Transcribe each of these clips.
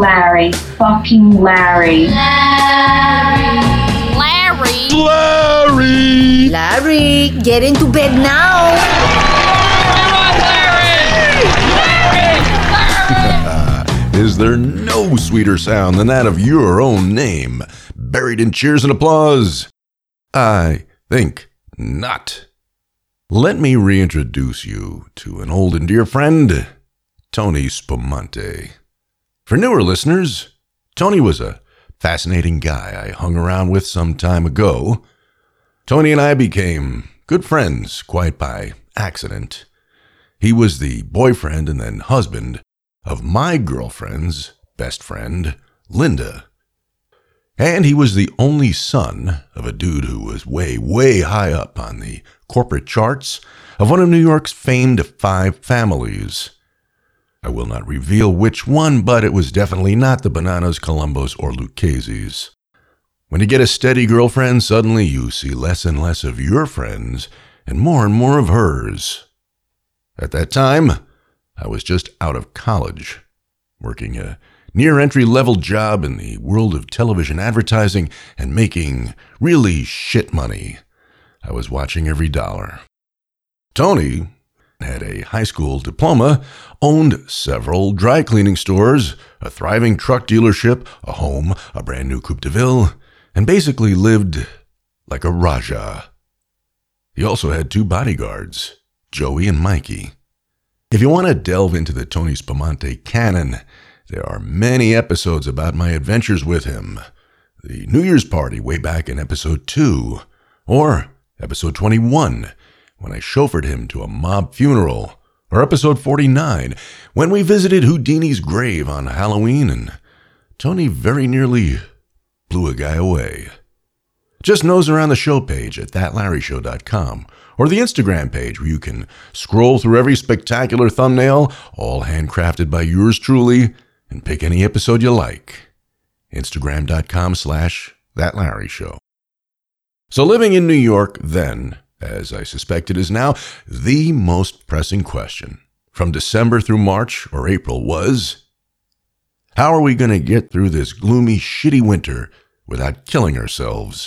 Larry. Fucking Larry. Larry! Larry, get into bed now! Is there no sweeter sound than that of your own name, buried in cheers and applause? I think not. Let me reintroduce you to an old and dear friend, Tony Spumante. For newer listeners, Tony was a fascinating guy I hung around with some time ago. Tony and I became good friends quite by accident. He was the boyfriend and then husband of my girlfriend's best friend, Linda. And he was the only son of a dude who was way, way high up on the corporate charts of one of New York's famed 5 families. I will not reveal which one, but it was definitely not the Bonanos, Columbos, or Lucchese's. When you get a steady girlfriend, suddenly you see less and less of your friends and more of hers. At that time, I was just out of college, working a near entry-level job in the world of television advertising and making really shit money. I was watching every dollar. Tony had a high school diploma, owned several dry cleaning stores, a thriving truck dealership, a home, a brand new Coupe de Ville, and basically lived like a Raja. He also had 2 bodyguards, Joey and Mikey. If you want to delve into the Tony Spumante canon, there are many episodes about my adventures with him. The New Year's party way back in episode 2, or episode 21, when I chauffeured him to a mob funeral, or episode 49, when we visited Houdini's grave on Halloween and Tony very nearly blew a guy away. Just nose around the show page at thatlarryshow.com or the Instagram page where you can scroll through every spectacular thumbnail, all handcrafted by yours truly, and pick any episode you like. Instagram.com/thatlarryshow. So living in New York then, as I suspect it is now, the most pressing question from December through March or April was, how are we going to get through this gloomy, shitty winter without killing ourselves?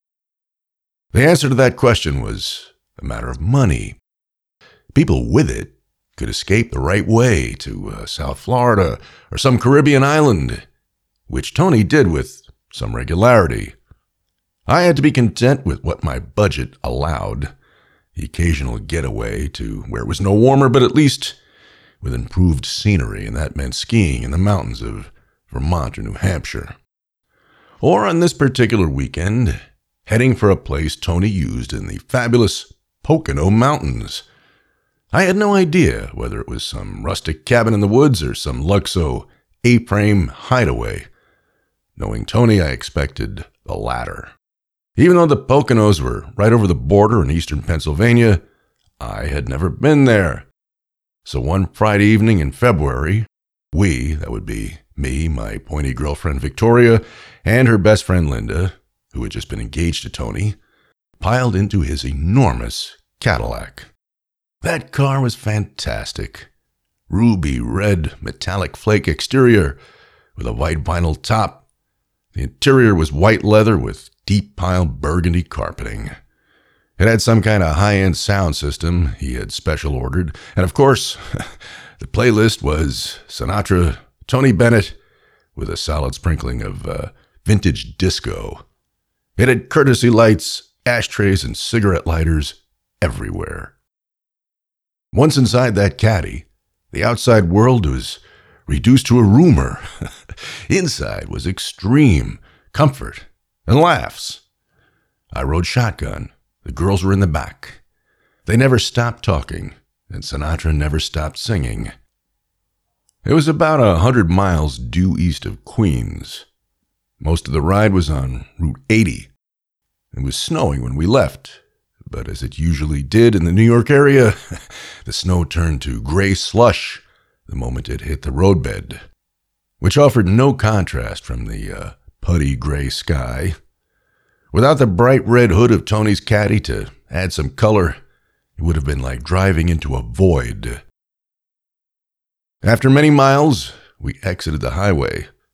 The answer to that question was a matter of money. People with it could escape the right way to South Florida or some Caribbean island, which Tony did with some regularity. I had to be content with what my budget allowed. The occasional getaway to where it was no warmer, but at least with improved scenery, and that meant skiing in the mountains of Vermont or New Hampshire. Or on this particular weekend, heading for a place Tony used in the fabulous Pocono Mountains. I had no idea whether it was some rustic cabin in the woods or some Luxo A-frame hideaway. Knowing Tony, I expected the latter. Even though the Poconos were right over the border in eastern Pennsylvania, I had never been there. So one Friday evening in February, that would be me, my pointy girlfriend Victoria, and her best friend Linda, who had just been engaged to Tony, piled into his enormous Cadillac. That car was fantastic. Ruby red metallic flake exterior with a white vinyl top. The interior was white leather with deep pile burgundy carpeting. It had some kind of high-end sound system he had special ordered. And of course, the playlist was Sinatra, Tony Bennett, with a solid sprinkling of vintage disco. It had courtesy lights, ashtrays, and cigarette lighters everywhere. Once inside that caddy, the outside world was reduced to a rumor. Inside was extreme comfort and laughs. I rode shotgun. The girls were in the back. They never stopped talking, and Sinatra never stopped singing. It was about 100 miles due east of Queens. Most of the ride was on Route 80. It was snowing when we left, but as it usually did in the New York area, the snow turned to gray slush the moment it hit the roadbed, which offered no contrast from the putty gray sky. Without the bright red hood of Tony's caddy to add some color, it would have been like driving into a void. After many miles, we exited the highway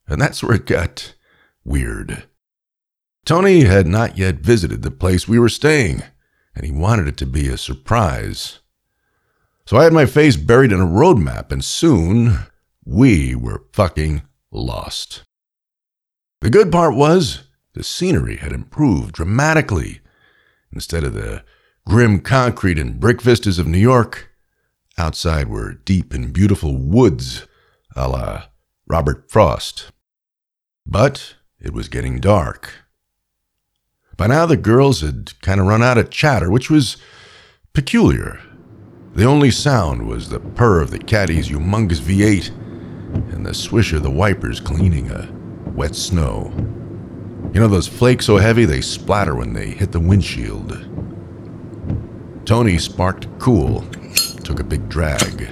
And that's where it got weird. Tony had not yet visited the place we were staying, and he wanted it to be a surprise. So I had my face buried in a road map, and soon we were fucking lost. The good part was the scenery had improved dramatically. Instead of the grim concrete and brick vistas of New York, outside were deep and beautiful woods, a la Robert Frost. But it was getting dark. By now the girls had kind of run out of chatter, which was peculiar. The only sound was the purr of the caddy's humongous V8 and the swish of the wipers cleaning a wet snow. You know those flakes so heavy they splatter when they hit the windshield. Tony sparked cool, took a big drag.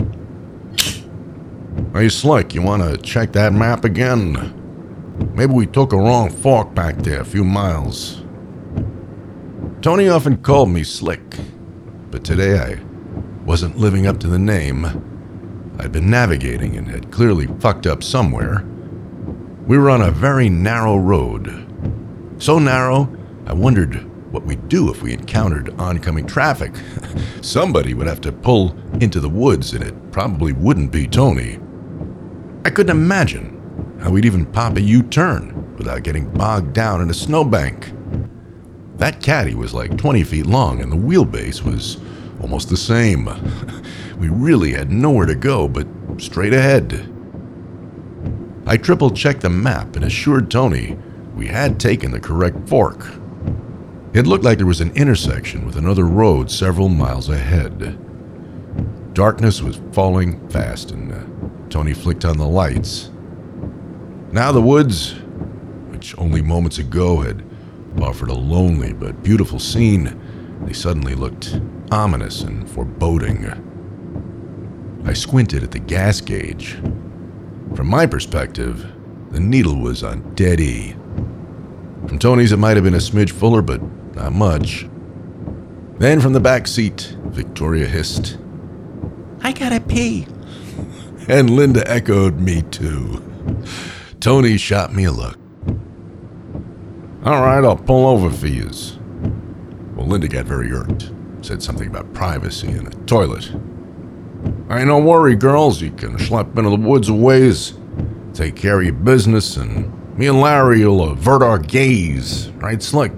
Hey Slick, you want to check that map again? Maybe we took a wrong fork back there a few miles. Tony often called me Slick, but today I wasn't living up to the name. I'd been navigating and had clearly fucked up somewhere. We were on a very narrow road. So narrow, I wondered what we'd do if we encountered oncoming traffic. Somebody would have to pull into the woods, and it probably wouldn't be Tony. I couldn't imagine how we'd even pop a U-turn without getting bogged down in a snowbank. That caddy was like 20 feet long, and the wheelbase was almost the same. We really had nowhere to go but straight ahead. I triple-checked the map and assured Tony we had taken the correct fork. It looked like there was an intersection with another road several miles ahead. Darkness was falling fast, and Tony flicked on the lights. Now the woods, which only moments ago had offered a lonely but beautiful scene, they suddenly looked ominous and foreboding. I squinted at the gas gauge. From my perspective, the needle was on dead E. From Tony's, it might have been a smidge fuller, but not much. Then from the back seat, Victoria hissed, "I gotta pee." And Linda echoed, "Me too." Tony shot me a look. "All right, I'll pull over for yous." Well, Linda got very irked, said something about privacy and a toilet. "Ain't no worry, girls. You can schlep into the woods a ways, take care of your business, and me and Larry will avert our gaze. Right, Slick?"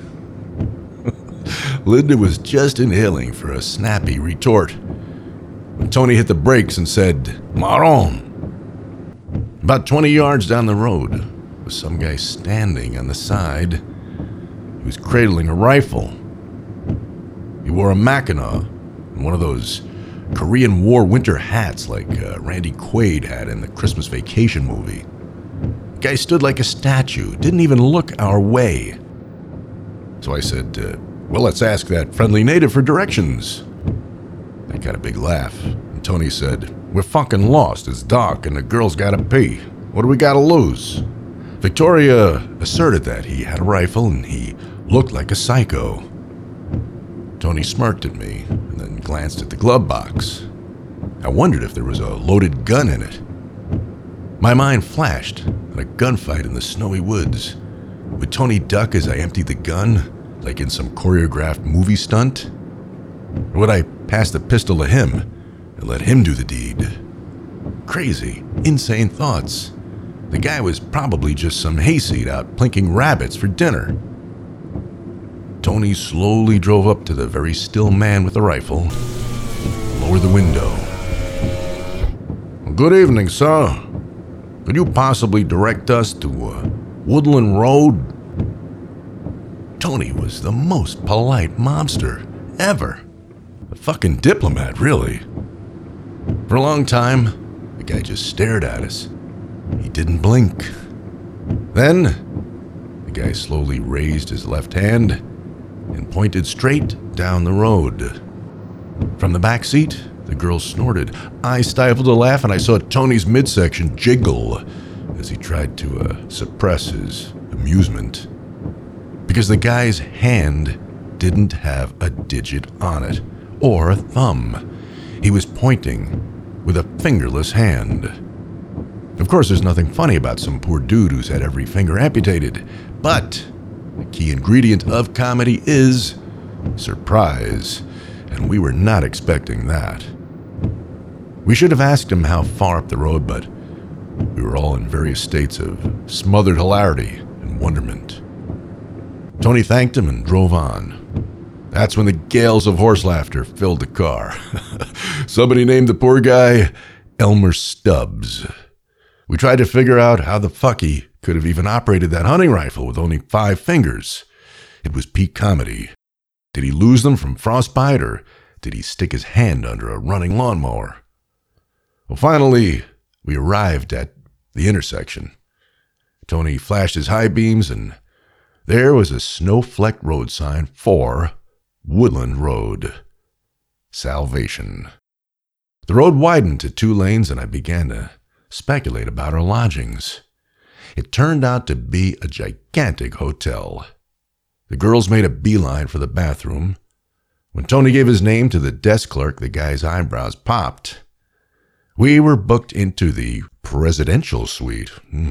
Linda was just inhaling for a snappy retort when Tony hit the brakes and said, "Maron." About 20 yards down the road was some guy standing on the side. He was cradling a rifle. He wore a Mackinac and one of those Korean War winter hats like Randy Quaid had in the Christmas Vacation movie. The guy stood like a statue, didn't even look our way. So I said, "Well, let's ask that friendly native for directions." I got a big laugh, and Tony said, "We're fucking lost. It's dark, and the girl's gotta pee. What do we gotta lose?" Victoria asserted that he had a rifle, and he looked like a psycho. Tony smirked at me, and then glanced at the glove box. I wondered if there was a loaded gun in it. My mind flashed on a gunfight in the snowy woods. Would Tony duck as I emptied the gun, like in some choreographed movie stunt? Or would I pass the pistol to him and let him do the deed? Crazy, insane thoughts. The guy was probably just some hayseed out plinking rabbits for dinner. Tony slowly drove up to the very still man with the rifle, lowered the window. "Good evening, sir. Could you possibly direct us to Woodland Road?" Tony was the most polite mobster ever. A fucking diplomat, really. For a long time, the guy just stared at us. He didn't blink. Then, the guy slowly raised his left hand and pointed straight down the road. From the back seat, the girl snorted. I stifled a laugh, and I saw Tony's midsection jiggle as he tried to suppress his amusement. Because the guy's hand didn't have a digit on it, or a thumb. He was pointing with a fingerless hand. Of course, there's nothing funny about some poor dude who's had every finger amputated, but the key ingredient of comedy is surprise, and we were not expecting that. We should have asked him how far up the road, but we were all in various states of smothered hilarity and wonderment. Tony thanked him and drove on. That's when the gales of horse laughter filled the car. Somebody named the poor guy Elmer Stubbs. We tried to figure out how the fuck he could have even operated that hunting rifle with only 5 fingers. It was peak comedy. Did he lose them from frostbite, or did he stick his hand under a running lawnmower? Well, finally, we arrived at the intersection. Tony flashed his high beams, and there was a snow-flecked road sign for Woodland Road. Salvation. The road widened to 2 lanes, and I began to speculate about our lodgings. It turned out to be a gigantic hotel. The girls made a beeline for the bathroom. When Tony gave his name to the desk clerk, the guy's eyebrows popped. We were booked into the presidential suite.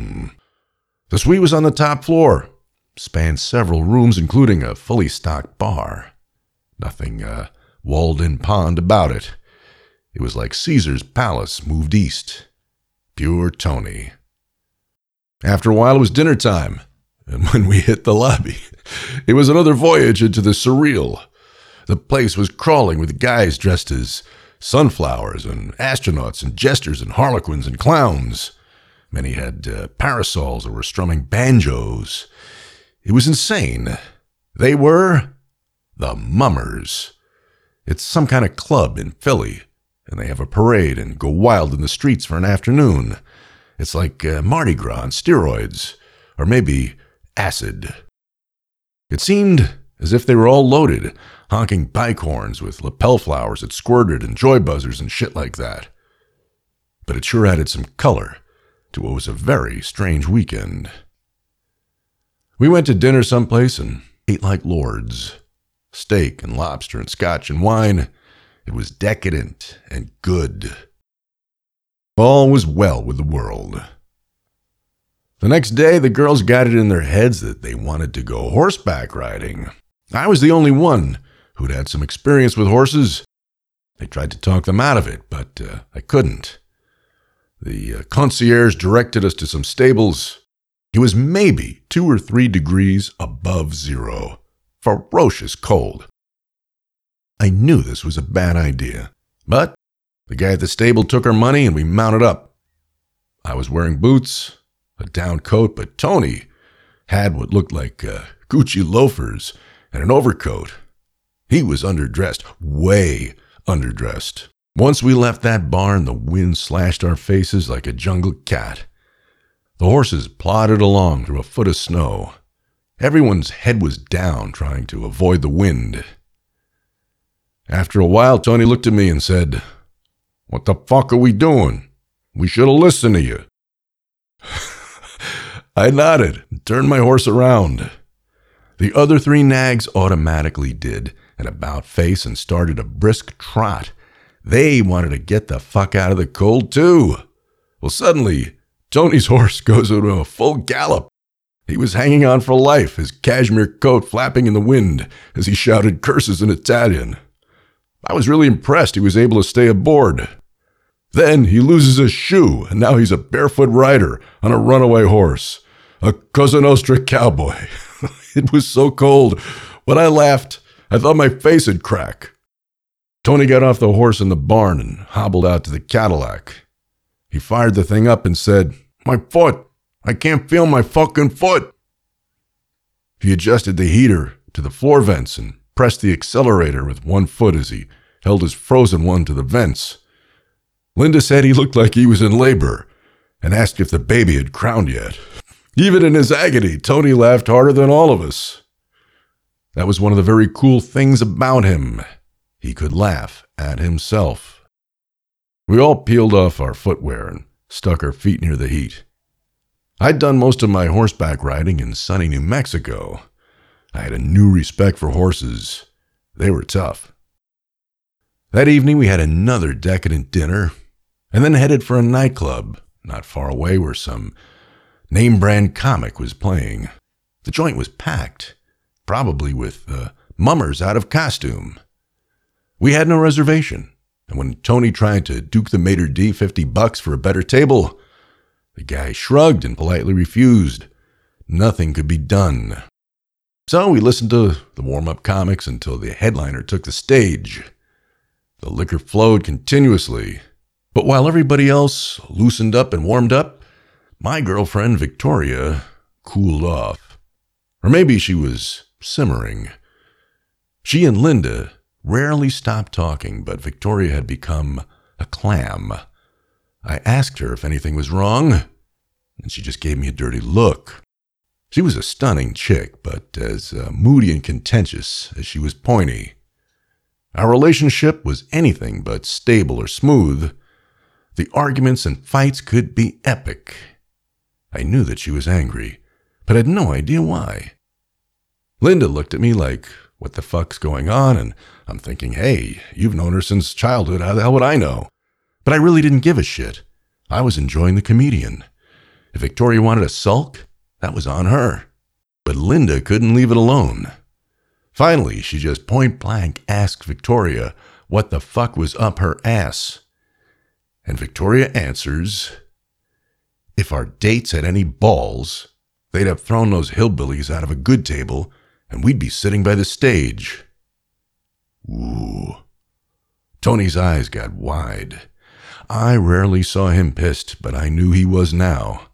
The suite was on the top floor, spanned several rooms, including a fully stocked bar. Nothing walled-in pond about it. It was like Caesar's palace moved east. Pure Tony. After a while, it was dinner time, and when we hit the lobby, it was another voyage into the surreal. The place was crawling with guys dressed as sunflowers and astronauts and jesters and harlequins and clowns. Many had parasols or were strumming banjos. It was insane. They were the Mummers. It's some kind of club in Philly, and they have a parade and go wild in the streets for an afternoon. It's like Mardi Gras on steroids, or maybe acid. It seemed as if they were all loaded, honking bike horns with lapel flowers that squirted and joy buzzers and shit like that. But it sure added some color to what was a very strange weekend. We went to dinner someplace and ate like lords. Steak and lobster and scotch and wine. It was decadent and good. All was well with the world. The next day, the girls got it in their heads that they wanted to go horseback riding. I was the only one who'd had some experience with horses. They tried to talk them out of it, but I couldn't. The concierge directed us to some stables. It was maybe 2 or 3 degrees above zero. Ferocious cold. I knew this was a bad idea, but the guy at the stable took our money and we mounted up. I was wearing boots, a down coat, but Tony had what looked like Gucci loafers and an overcoat. He was underdressed, way underdressed. Once we left that barn, the wind slashed our faces like a jungle cat. The horses plodded along through a foot of snow. Everyone's head was down, trying to avoid the wind. After a while, Tony looked at me and said, "What the fuck are we doing? We should have listened to you." I nodded and turned my horse around. The other 3 nags automatically did an about-face and started a brisk trot. They wanted to get the fuck out of the cold, too. Well, suddenly, Tony's horse goes into a full gallop. He was hanging on for life, his cashmere coat flapping in the wind as he shouted curses in Italian. I was really impressed he was able to stay aboard. Then he loses a shoe, and now he's a barefoot rider on a runaway horse. A Cosa Nostra cowboy. It was so cold. When I laughed, I thought my face would crack. Tony got off the horse in the barn and hobbled out to the Cadillac. He fired the thing up and said, "My foot! I can't feel my fucking foot!" He adjusted the heater to the floor vents and pressed the accelerator with one foot as he held his frozen one to the vents. Linda said he looked like he was in labor and asked if the baby had crowned yet. Even in his agony, Tony laughed harder than all of us. That was one of the very cool things about him. He could laugh at himself. We all peeled off our footwear and stuck our feet near the heat. I'd done most of my horseback riding in sunny New Mexico. I had a new respect for horses. They were tough. That evening we had another decadent dinner and then headed for a nightclub not far away where some name-brand comic was playing. The joint was packed, probably with mummers out of costume. We had no reservation, and when Tony tried to duke the maitre d' $50 for a better table, the guy shrugged and politely refused. Nothing could be done. So we listened to the warm-up comics until the headliner took the stage. The liquor flowed continuously, but while everybody else loosened up and warmed up, my girlfriend Victoria cooled off. Or maybe she was simmering. She and Linda rarely stopped talking, but Victoria had become a clam. I asked her if anything was wrong, and she just gave me a dirty look. She was a stunning chick, but as moody and contentious as she was pointy. Our relationship was anything but stable or smooth. The arguments and fights could be epic. I knew that she was angry, but had no idea why. Linda looked at me like, what the fuck's going on? And I'm thinking, hey, you've known her since childhood. How the hell would I know? But I really didn't give a shit. I was enjoying the comedian. If Victoria wanted to sulk, that was on her. But Linda couldn't leave it alone. Finally, she just point blank asked Victoria what the fuck was up her ass. And Victoria answers, if our dates had any balls, they'd have thrown those hillbillies out of a good table and we'd be sitting by the stage. Ooh. Tony's eyes got wide. I rarely saw him pissed, but I knew he was now.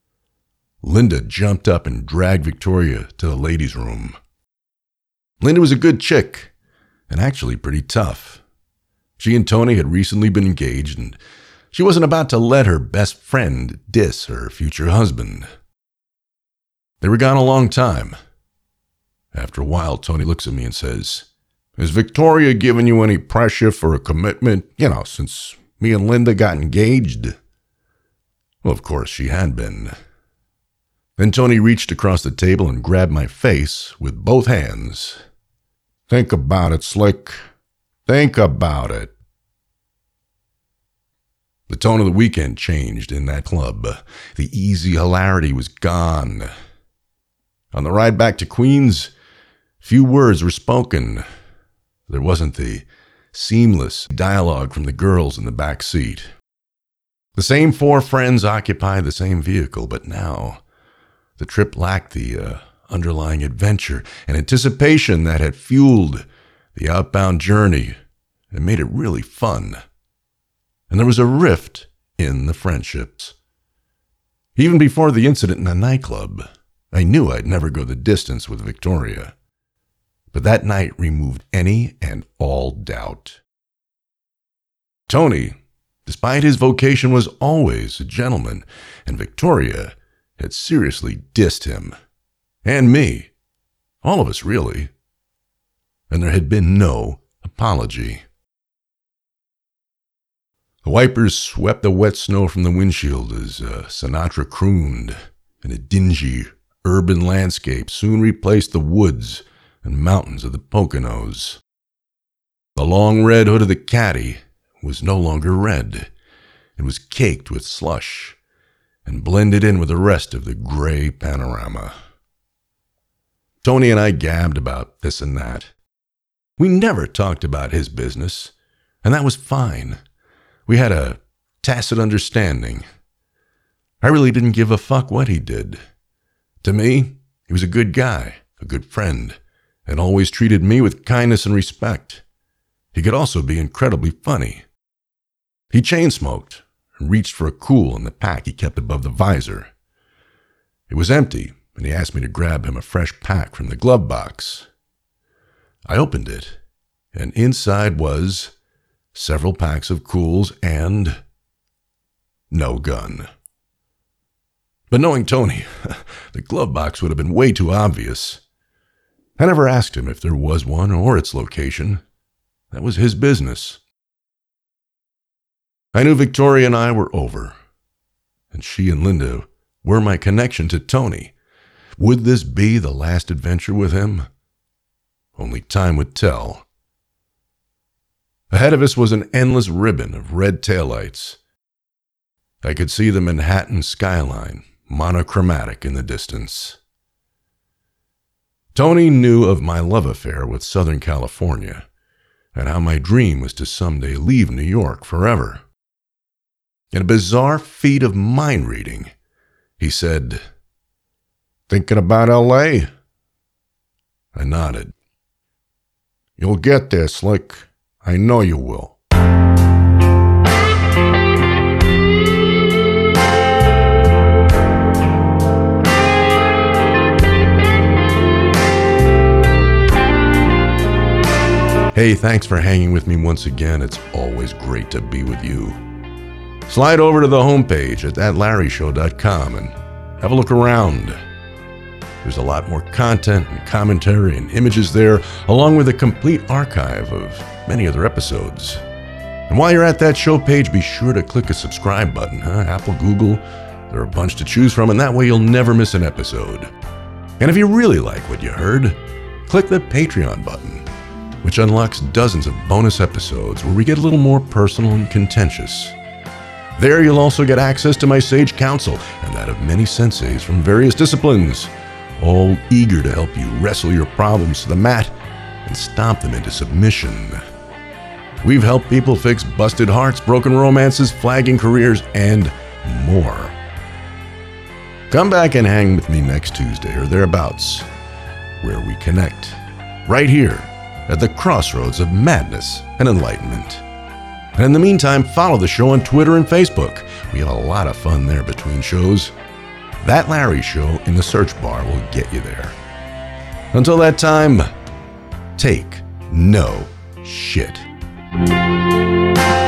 Linda jumped up and dragged Victoria to the ladies' room. Linda was a good chick, and actually pretty tough. She and Tony had recently been engaged, and she wasn't about to let her best friend diss her future husband. They were gone a long time. After a while, Tony looks at me and says, has Victoria given you any pressure for a commitment, since me and Linda got engaged? Well, of course she had been. Then Tony reached across the table and grabbed my face with both hands. Think about it, Slick. Think about it. The tone of the weekend changed in that club. The easy hilarity was gone. On the ride back to Queens, few words were spoken. There wasn't the seamless dialogue from the girls in the back seat. The same four friends occupied the same vehicle, but now the trip lacked the underlying adventure and anticipation that had fueled the outbound journey and made it really fun. And there was a rift in the friendships. Even before the incident in the nightclub, I knew I'd never go the distance with Victoria. But that night removed any and all doubt. Tony, despite his vocation, was always a gentleman, and Victoria had seriously dissed him. And me. All of us, really. And there had been no apology. The wipers swept the wet snow from the windshield as Sinatra crooned, and a dingy urban landscape soon replaced the woods and mountains of the Poconos. The long red hood of the caddy was no longer red. It was caked with slush and blended in with the rest of the gray panorama. Tony and I gabbed about this and that. We never talked about his business, and that was fine. We had a tacit understanding. I really didn't give a fuck what he did. To me, he was a good guy, a good friend, and always treated me with kindness and respect. He could also be incredibly funny. He chain-smoked and reached for a Kool in the pack he kept above the visor. It was empty, and he asked me to grab him a fresh pack from the glove box. I opened it, and inside was several packs of Kools and no gun. But knowing Tony, the glove box would have been way too obvious. I never asked him if there was one or its location. That was his business. I knew Victoria and I were over, and she and Linda were my connection to Tony. Would this be the last adventure with him? Only time would tell. Ahead of us was an endless ribbon of red taillights. I could see the Manhattan skyline, monochromatic in the distance. Tony knew of my love affair with Southern California, and how my dream was to someday leave New York forever. In a bizarre feat of mind reading, he said, "Thinking about L.A.?" I nodded. "You'll get there, Slick. I know you will." Hey, thanks for hanging with me once again. It's always great to be with you. Slide over to the homepage at thatlarryshow.com and have a look around. There's a lot more content and commentary and images there, along with a complete archive of many other episodes. And while you're at that show page, be sure to click a subscribe button, Apple, Google. There are a bunch to choose from, and that way you'll never miss an episode. And if you really like what you heard, click the Patreon button, which unlocks dozens of bonus episodes where we get a little more personal and contentious. There you'll also get access to my sage counsel and that of many senseis from various disciplines, all eager to help you wrestle your problems to the mat and stomp them into submission. We've helped people fix busted hearts, broken romances, flagging careers, and more. Come back and hang with me next Tuesday or thereabouts, where we connect, right here at the crossroads of madness and enlightenment. And in the meantime, follow the show on Twitter and Facebook. We have a lot of fun there between shows. That Larry Show in the search bar will get you there. Until that time, take no shit.